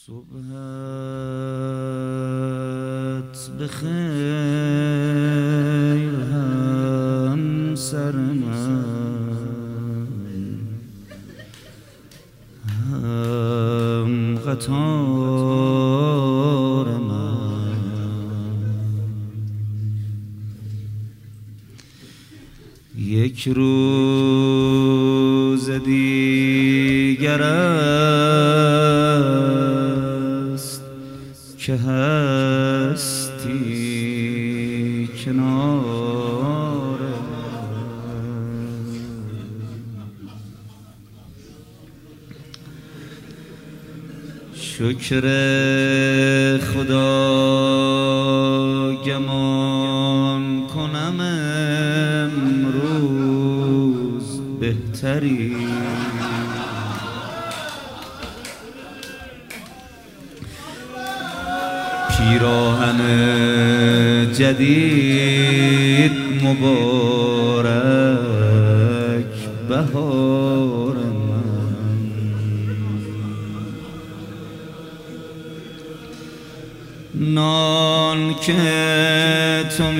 صبحت بخیر همسر من، هم قطار من. یک روز دیگر است که هستی کنار من. شکر خدا گمان کنم امروز بهتری. پیراهن جدید مبارک بهار من. نان که تو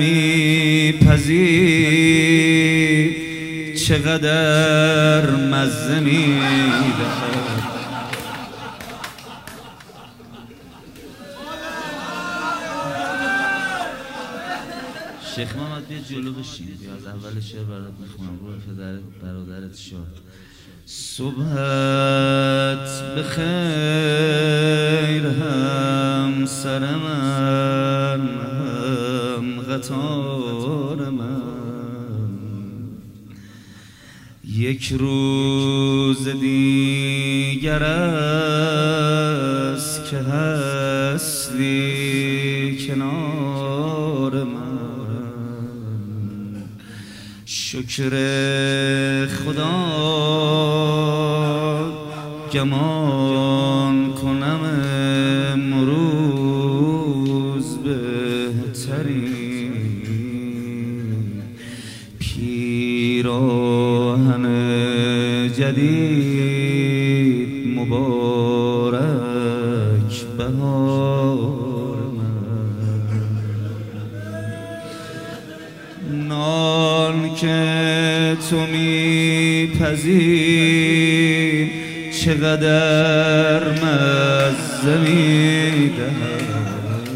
میپزی چقدر مزه میدهد. شیخ محمد بیا جلو بشین، بیا از اول شعر برات میخونم. برو پدرت برادرت شاد. صبحت بخیر همسر من، هم قطار من. یک روز دیگر است که هستی کنار من. شکر خدا گمان کنم امروز بهتری. پیراهن جدید مبارک بهار من. نان که تو میپزی چقدر مزه میدهد.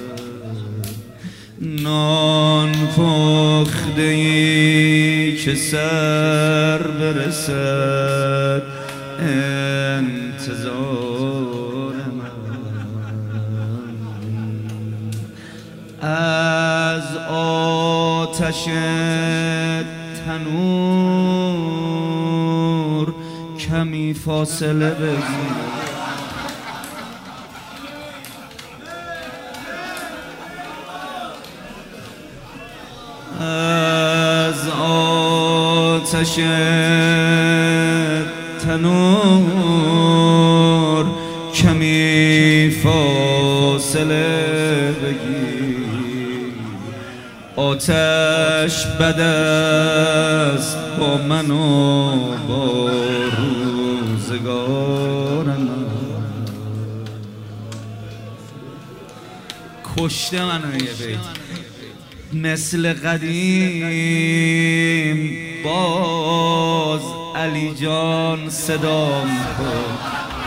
نان پخته ای که سر برسد انتظار من. از آتش تنور کمی فاصله بگیر. از آتش تنور کمی فاصله بگیر. آتش بد است با من و با روزگار من. کشته منو یه بیت مثل قدیم باز علی جان صدام کن.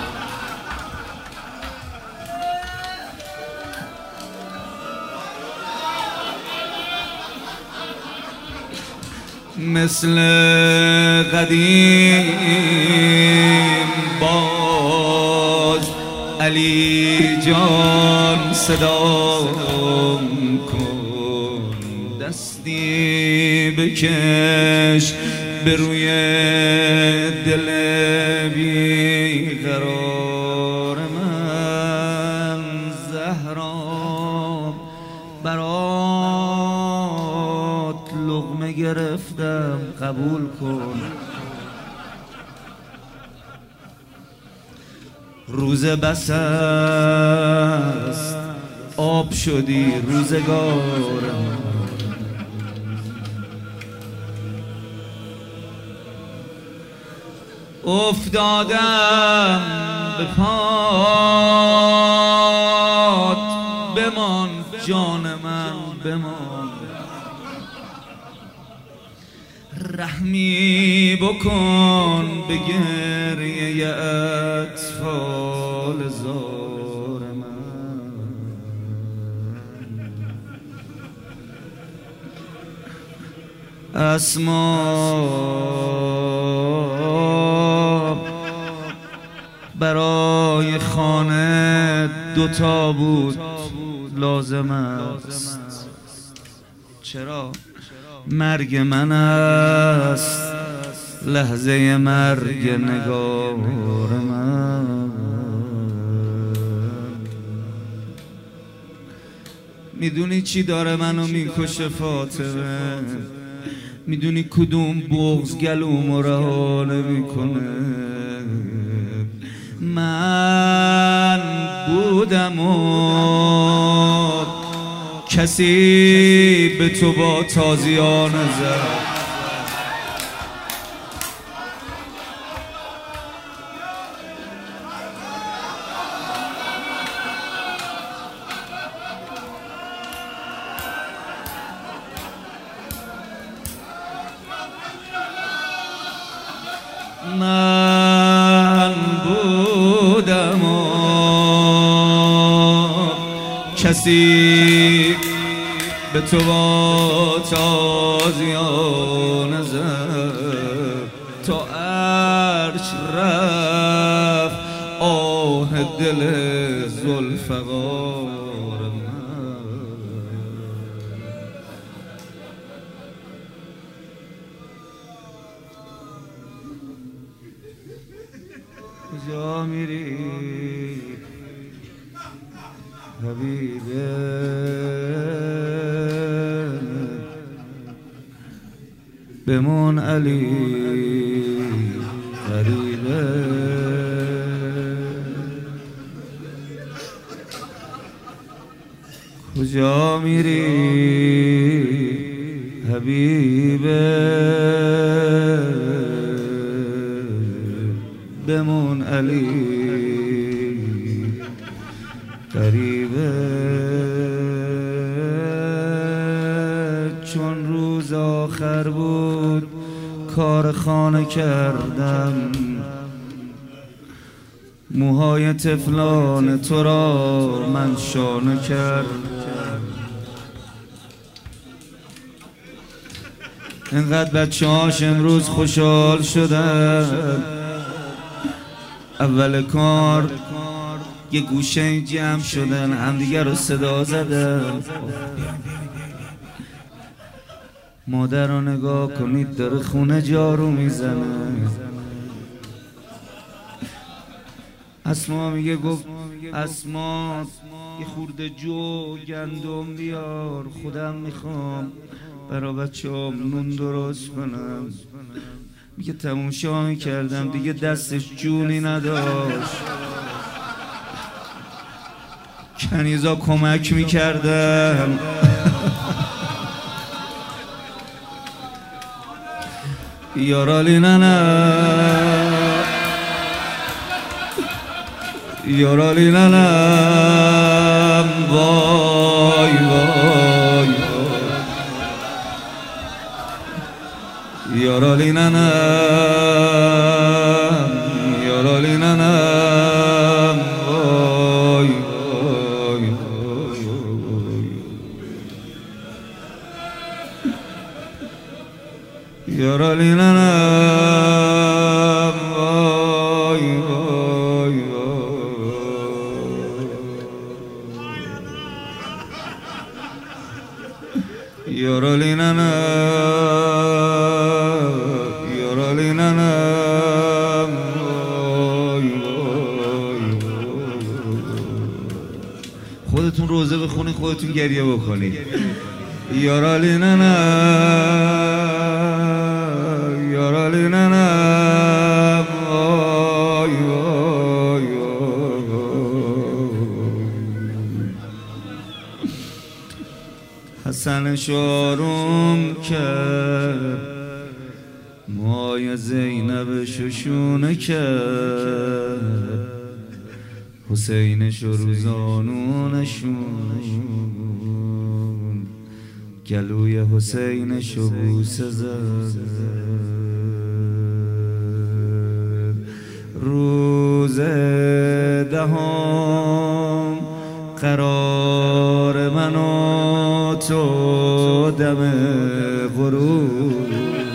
مثل قدیم باز علی جان صدام کن. دستی بکش به روی دل بیقرار من. زهرا برات لقمه گرفتم قبول کن. روز بس است آب شدی روزگارم. افتادم به پات، بمان جان من بمان، رحمی بکن به گریه اطفال زار من. اسباب برای خانه دوتا بود لازم است. چرا؟ مرگ من است لحظه مرگ نگار من. میدونی چی داره منو میکشه فاطمه؟ میدونی کدوم بغض گلومو رها نمیکنه؟ من بودم و کسی به تو با تازیانه زد. من بودم و کسی به تو با تازیانه زد، تا عرش رفت آه دل ذوالفقار من. کجا میری حبیبه؟ بمون علی غریبه. کجا میری حبیبه؟ بمون علی غریبه. چون روز آخر بود کار خانه کردم، موهای طفلان تو را من شانه کردم. اینقدر بچه‌هاش امروز خوشحال شدن، اول کار یه گوشه جمع شدن، همدیگه رو صدا زدن. مادر رو نگاه کنید داره خونه جارو میزنه. اسما میگه گفت اسما یه خورده جو گندم بیار، خودم میخوام برا بچه‌ام نون درست کنم. میگه تماشا میکردم دیگه دستش جونی نداشت، کنیزا کمک میکردم. یارالی ننم، یارالی ننم، وای وای یارالی ننم، یارالی ننم، وای وای یارالی ننم، وای وای یارالی ننم، یارالی ننم، وای وای. خودتون روزه بخونید، خودتون گریه بکنید. یارالی ننم، یارالی ننم، وای وای حسن شاروم کرد ما پای زینب ششونه کرد، حسینش و روزانونشون، گلوی حسینش و بوسه زد. روز دهم قرار من و تو دم غروب.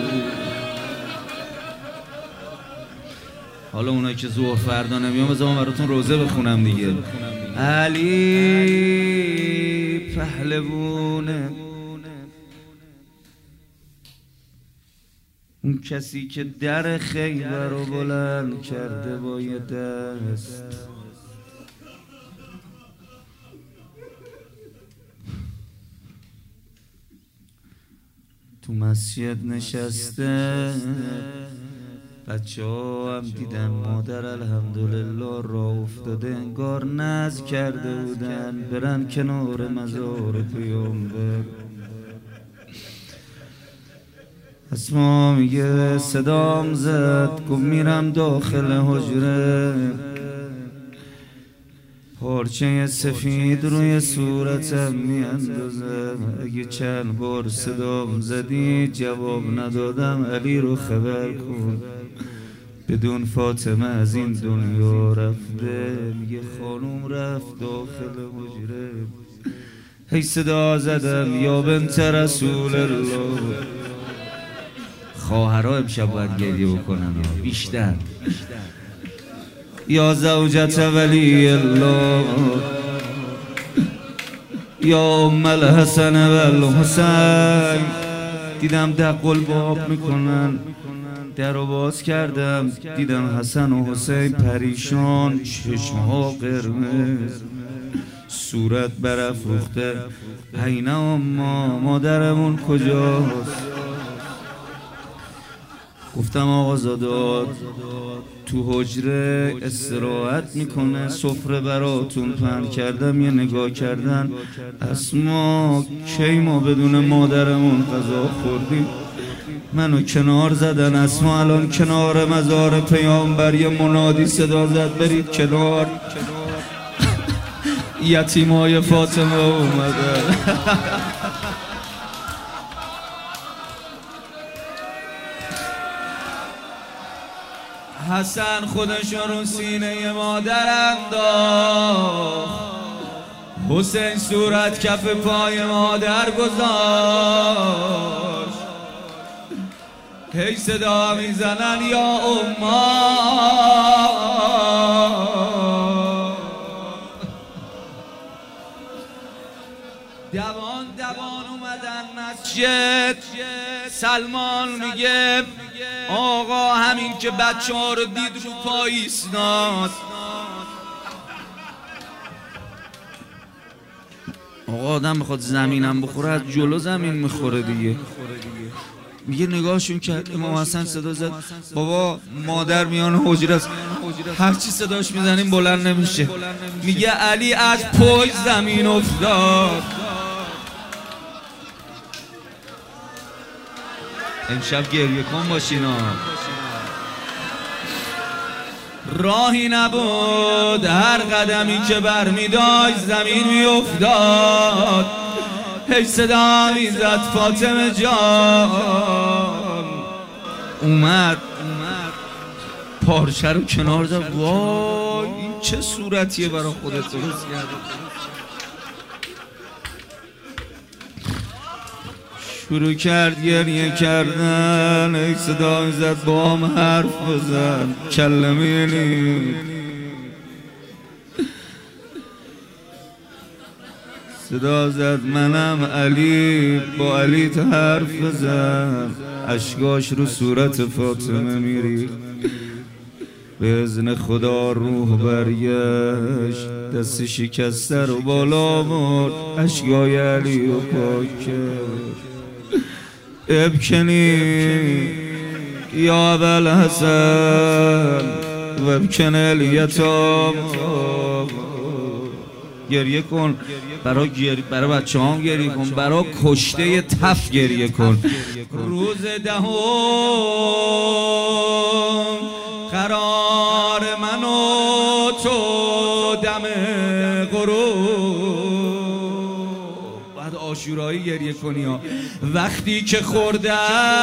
حالا اونایی که ظهر فردا نمیان بذار من براتون روزه بخونم دیگه. علی پهلوونه، اون کسی که در خیبر رو بلند کرده با یه دست، تو مسجد نشسته، بچه ها هم دیدن مادر الحمدلله را افتاده، انگار نذر کرده بودن برن کنار مزار پیامبر. اسما میگه صدام زد، گفت میرم داخل حجره، پارچه سفید روی صورتم میاندازم، اگه چند بار صدام زدی جواب ندادم علی رو خبر کن، بدون فاطمه از این دنیا رفته. میگه خانوم رفت داخل حجره، هی صدا زدم یا بنت رسول الله. خواهرها امشب باید گریه بکنن بیشتر. یا زوجت ولی الله، یا ام الحسن و الحسین. دیدم دقل باب میکنن، در رو باز کردم، دیدم حسن و حسین پریشان، چشمها قرمز، صورت برافروخته. حین اما مادرمون کجاست؟ گفتم آقا زاده تو حجره استراحت میکنه، سفره براتون پهن کردم. یه نگاه کردن، اسما کی ما بدون مادرمون غذا خوردیم؟ منو کنار زدن. اسما الان کنار مزار پیامبر یه منادی صدا زد برید کنار، یتیمای فاطمه اومدن. حسن خودش رو سینه مادر انداخت، حسین صورت کف پای مادر گذاشت. هی صدا میزنن یا اما، دوان دوان اومدن مسجد. سلمان میگه آقا همین که بچه ها رو دید رو پای ایستاد. آقا آدم بخواد زمینم بخوره از جلو زمین میخوره دیگه. میگه نگاهشون کرد، امام حسن صدا زد بابا مادر میان حجره است، هرچی صداش میزنیم بلند نمیشه. میگه علی از پای زمین افتاد. امشب گریه کن باشینا. راهی نبود، هر قدمی که برمیداشت زمین میافتاد. هی صدا میزد فاطمه جان. اومد پارچه رو کنار زد. وای این چه صورتیه برای خودت درست کرده. شروع کرد گریه کردن. ای صدا زد با هم حرف بزن کلمه نی. صدا زد منم علی، با علی تا حرف بزن. اشکاش رو صورت فاطمه میری. به اذن خدا روح برگشت، دست شکسته رو بالا برد، اشکای علی رو پاک کرد. ابکنی یا ابوالحسن و ابکن الیتام. گریه کن، برای بچه هم گریه کن، برای کشته تف گریه کن. روز دهم قرار من و تو دم غروب، بعد عاشورایی گریه کنی ها. وقتی که خورده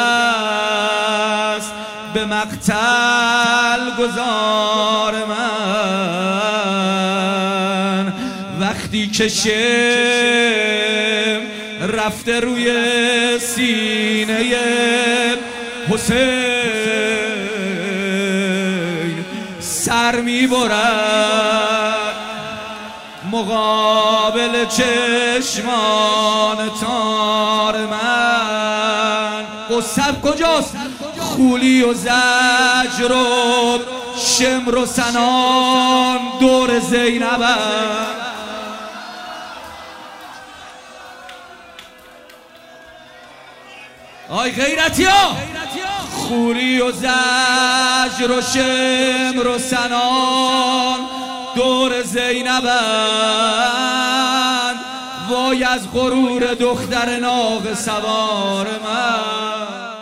است به مقتل گذار من، وقتی که شم رفته روی سینه حسین سر میبرد مقابل چشمان تار من. قصب کجاست؟ خولی و زجر و شمر و سنان دور زینبم. آی غیرتی ها، خولی و زجر و شمر و سنان دور زینبم. وای از غرور دختر ناقه سوار من.